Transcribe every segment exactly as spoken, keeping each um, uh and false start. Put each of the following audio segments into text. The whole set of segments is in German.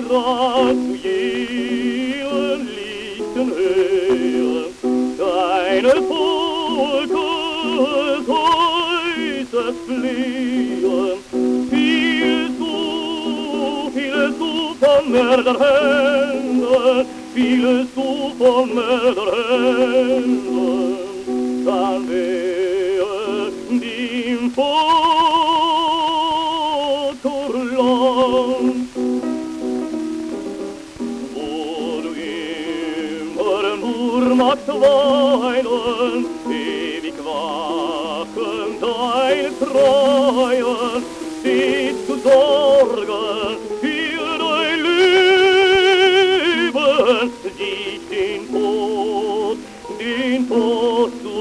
Strand zu jenen lichten Höhen deines Volkes heißes Flehen. Fielst du, fielst du von Mörderhänden, fielst du von Mörderhänden, dann wäre dein Vaterland, wo du immer nur magst weinen, ewig wachen deine Treuen, stets zu sorgen für dein Leben, dich den Tod, den Tod zu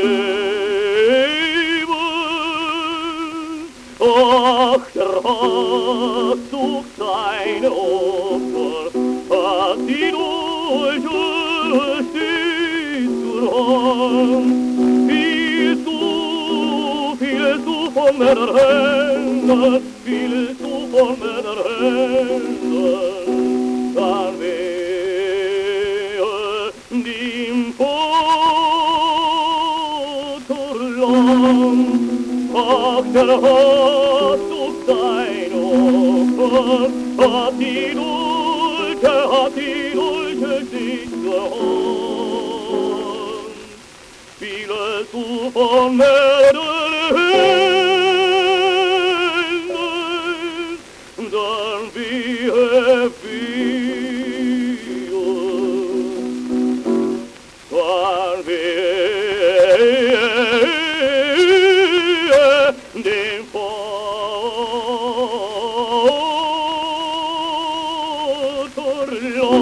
geben. Ach, der Hass durch seine Opfer hat die Dolche stets zur Hand. Fielst du, fielst du von meiner Händen, fielst du von meiner Händen, dann wehe dem Vaterland. Ach, der Hass durch sein Opfer hat die Dolche, hat die Dolche sich zur Hand. Fielst du von meiner Händen, dann wehe, wehe, dann wehe dem Vaterland.